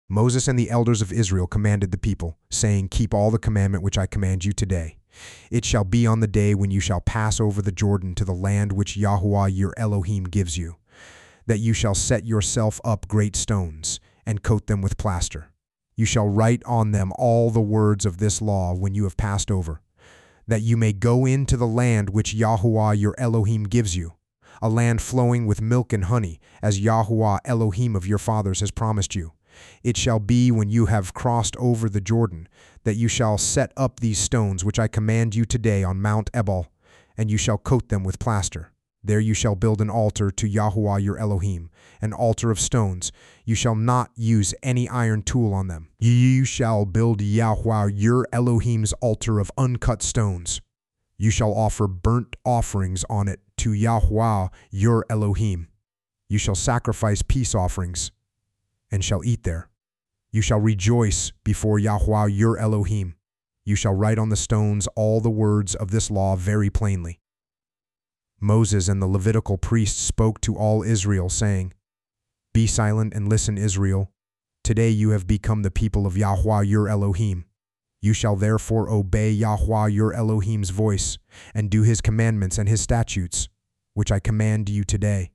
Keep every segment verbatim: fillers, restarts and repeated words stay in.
Moses and the elders of Israel commanded the people, saying, Keep all the commandment which I command you today. It shall be on the day when you shall pass over the Jordan to the land which Yahuwah your Elohim gives you, that you shall set yourself up great stones, and coat them with plaster. You shall write on them all the words of this law when you have passed over, that you may go into the land which Yahuwah your Elohim gives you, a land flowing with milk and honey, as Yahuwah Elohim of your fathers has promised you. It shall be when you have crossed over the Jordan, that you shall set up these stones which I command you today on Mount Ebal, and you shall coat them with plaster. There you shall build an altar to Yahuwah your Elohim, an altar of stones. You shall not use any iron tool on them. You shall build Yahuwah your Elohim's altar of uncut stones. You shall offer burnt offerings on it to Yahuwah your Elohim. You shall sacrifice peace offerings, and shall eat there. You shall rejoice before Yahuwah your Elohim. You shall write on the stones all the words of this law very plainly. Moses and the Levitical priests spoke to all Israel, saying, Be silent and listen, Israel. Today you have become the people of Yahuwah your Elohim. You shall therefore obey Yahuwah your Elohim's voice, and do his commandments and his statutes, which I command you today.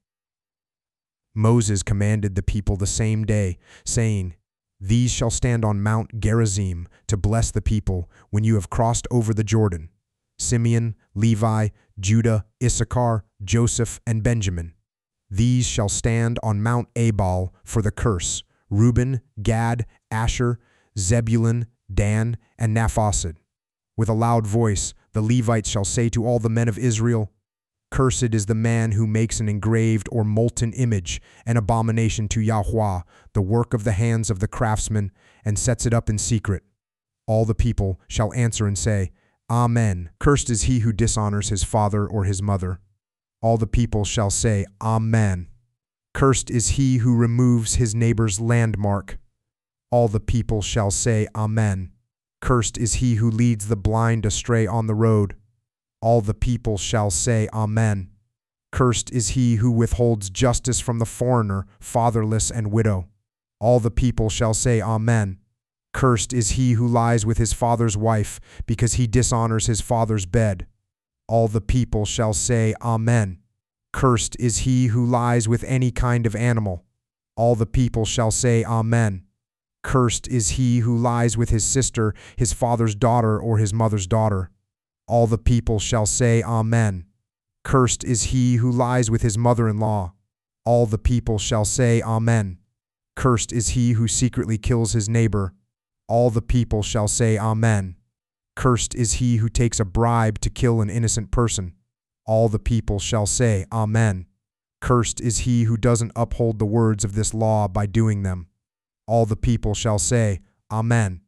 Moses commanded the people the same day, saying, These shall stand on Mount Gerizim to bless the people when you have crossed over the Jordan: Simeon, Levi, Judah, Issachar, Joseph, and Benjamin. These shall stand on Mount Ebal for the curse: Reuben, Gad, Asher, Zebulun, Dan, and Naphtali. With a loud voice, the Levites shall say to all the men of Israel, Cursed is the man who makes an engraved or molten image, an abomination to Yahuwah, the work of the hands of the craftsman, and sets it up in secret. All the people shall answer and say, Amen. Cursed is he who dishonors his father or his mother. All the people shall say, Amen. Cursed is he who removes his neighbor's landmark. All the people shall say, Amen. Cursed is he who leads the blind astray on the road. All the people shall say, Amen. Cursed is he who withholds justice from the foreigner, fatherless, and widow. All the people shall say, Amen. Cursed is he who lies with his father's wife, because he dishonors his father's bed. All the people shall say, Amen. Cursed is he who lies with any kind of animal. All the people shall say, Amen. Cursed is he who lies with his sister, his father's daughter, or his mother's daughter. All the people shall say, Amen. Cursed is he who lies with his mother-in-law. All the people shall say, Amen. Cursed is he who secretly kills his neighbor. All the people shall say, Amen. Cursed is he who takes a bribe to kill an innocent person. All the people shall say, Amen. Cursed is he who doesn't uphold the words of this law by doing them. All the people shall say, Amen.